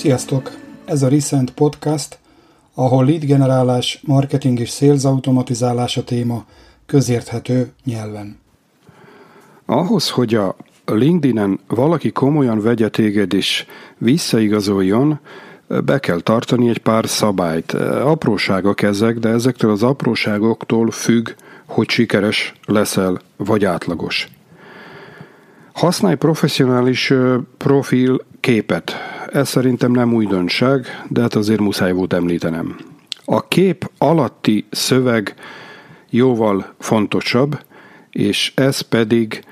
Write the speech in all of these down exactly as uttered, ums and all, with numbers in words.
Sziasztok! Ez a Recent Podcast, ahol lead generálás, marketing és sales automatizálás a téma közérthető nyelven. Ahhoz, hogy a LinkedIn-en valaki komolyan vegye téged és visszaigazoljon, be kell tartani egy pár szabályt. Apróságok ezek, de ezektől az apróságoktól függ, hogy sikeres leszel vagy átlagos. Használj professzionális profil képet. Ez szerintem nem újdonság, de hát azért muszáj volt említenem. A kép alatti szöveg jóval fontosabb, és ez pedig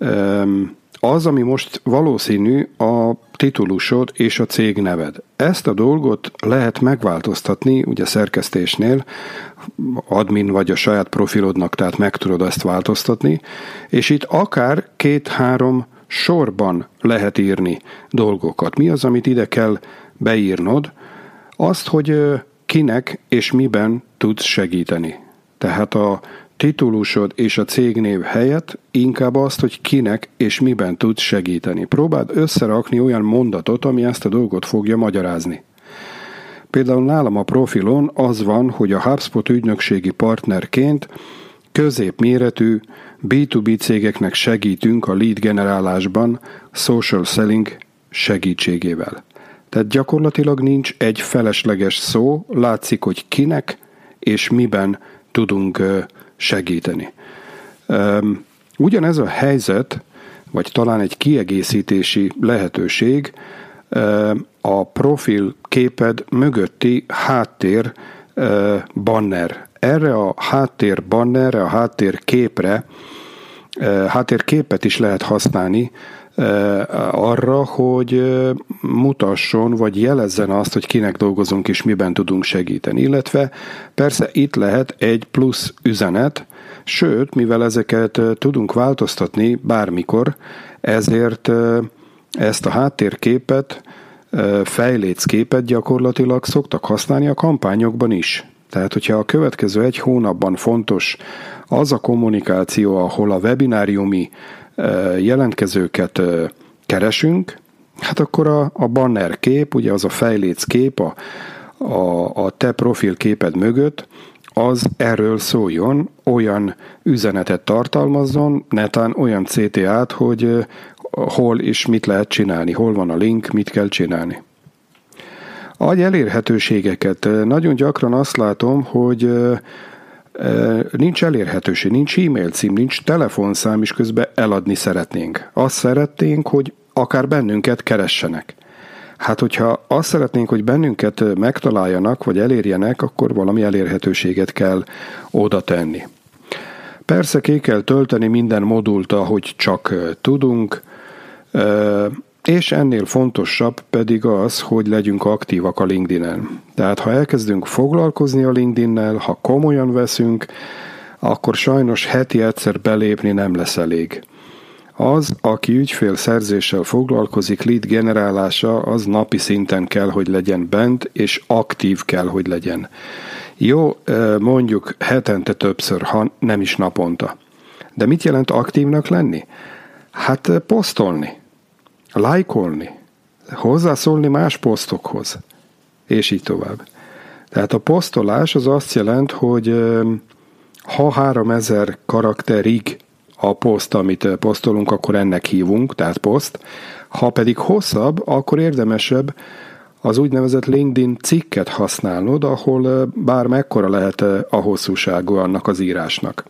az, ami most valószínű, a titulusod és a cég neved. Ezt a dolgot lehet megváltoztatni, ugye szerkesztésnél, admin vagy a saját profilodnak, tehát meg tudod ezt változtatni, és itt akár két-három sorban lehet írni dolgokat. Mi az, amit ide kell beírnod? Azt, hogy kinek és miben tudsz segíteni. Tehát a titulusod és a cégnév helyett inkább azt, hogy kinek és miben tudsz segíteni. Próbáld összerakni olyan mondatot, ami ezt a dolgot fogja magyarázni. Például nálam a profilon az van, hogy a HubSpot ügynökségi partnerként középméretű bé kettő bé cégeknek segítünk a lead generálásban social selling segítségével. Tehát gyakorlatilag nincs egy felesleges szó, látszik, hogy kinek és miben tudunk segíteni. Ugyanez a helyzet, vagy talán egy kiegészítési lehetőség a profil képed mögötti háttér banner. Erre a háttér bannerre, a háttér képre, háttérképet is lehet használni arra, hogy mutasson, vagy jelezzen azt, hogy kinek dolgozunk és miben tudunk segíteni. Illetve persze itt lehet egy plusz üzenet, sőt, mivel ezeket tudunk változtatni bármikor, ezért ezt a háttérképet, fejlécképet gyakorlatilag szoktak használni a kampányokban is. Tehát, hogyha a következő egy hónapban fontos az a kommunikáció, ahol a webináriumi jelentkezőket keresünk, hát akkor a, a banner kép, ugye az a fejléckép a, a, a te profilképed mögött, az erről szóljon, olyan üzenetet tartalmazzon, netán olyan cé té á-t, hogy hol és mit lehet csinálni, hol van a link, mit kell csinálni. Adj elérhetőségeket. Nagyon gyakran azt látom, hogy nincs elérhetőség, nincs e-mail cím, nincs telefonszám, és közben eladni szeretnénk. Azt szeretnénk, hogy akár bennünket keressenek. Hát, hogyha azt szeretnénk, hogy bennünket megtaláljanak, vagy elérjenek, akkor valami elérhetőséget kell oda tenni. Persze ki kell tölteni minden modult, ahogy csak tudunk, és ennél fontosabb pedig az, hogy legyünk aktívak a LinkedIn-en. Tehát ha elkezdünk foglalkozni a LinkedIn-nel, ha komolyan veszünk, akkor sajnos heti egyszer belépni nem lesz elég. Az, aki ügyfélszerzéssel foglalkozik, lead generálása, az napi szinten kell, hogy legyen bent, és aktív kell, hogy legyen. Jó, mondjuk hetente többször, ha nem is naponta. De mit jelent aktívnak lenni? Hát posztolni. Lájkolni, hozzászólni más posztokhoz, és így tovább. Tehát a posztolás az azt jelent, hogy ha háromezer karakterig a poszt, amit posztolunk, akkor ennek hívunk, tehát poszt. Ha pedig hosszabb, akkor érdemesebb az úgynevezett LinkedIn cikket használnod, ahol bár mekkora lehet a hosszúságú annak az írásnak.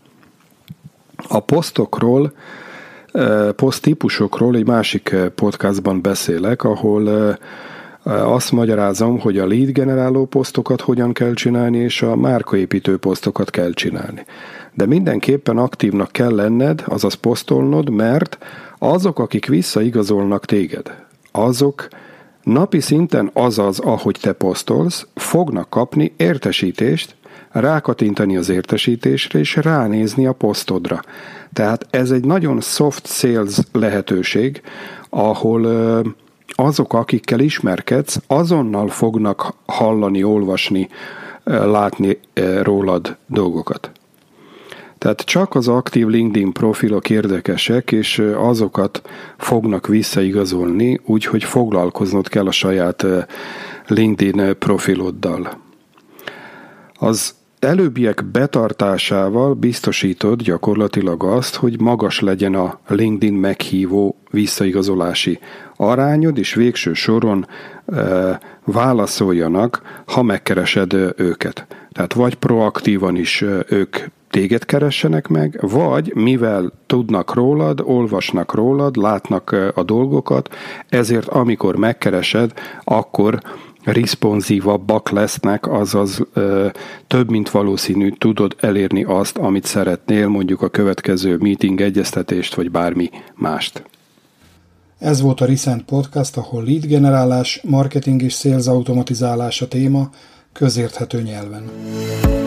A posztokról, poszttípusokról egy másik podcastban beszélek, ahol azt magyarázom, hogy a lead generáló posztokat hogyan kell csinálni, és a márkaépítő posztokat kell csinálni. De mindenképpen aktívnak kell lenned, azaz posztolnod, mert azok, akik visszaigazolnak téged, azok napi szinten, azaz, ahogy te posztolsz, fognak kapni értesítést, rákattintani az értesítésre, és ránézni a posztodra. Tehát ez egy nagyon soft sales lehetőség, ahol azok, akikkel ismerkedsz, azonnal fognak hallani, olvasni, látni rólad dolgokat. Tehát csak az aktív LinkedIn profilok érdekesek, és azokat fognak visszaigazolni, úgyhogy foglalkoznod kell a saját LinkedIn profiloddal. Az előbbiek betartásával biztosítod gyakorlatilag azt, hogy magas legyen a LinkedIn meghívó visszaigazolási arányod, és végső soron e, válaszoljanak, ha megkeresed őket. Tehát vagy proaktívan is ők téged keressenek meg, vagy mivel tudnak rólad, olvasnak rólad, látnak a dolgokat, ezért amikor megkeresed, akkor responsívabbak lesznek, azaz ö, több mint valószínű tudod elérni azt, amit szeretnél, mondjuk a következő meeting egyeztetést, vagy bármi mást. Ez volt a Recent Podcast, ahol lead generálás, marketing és sales automatizálás a téma közérthető nyelven.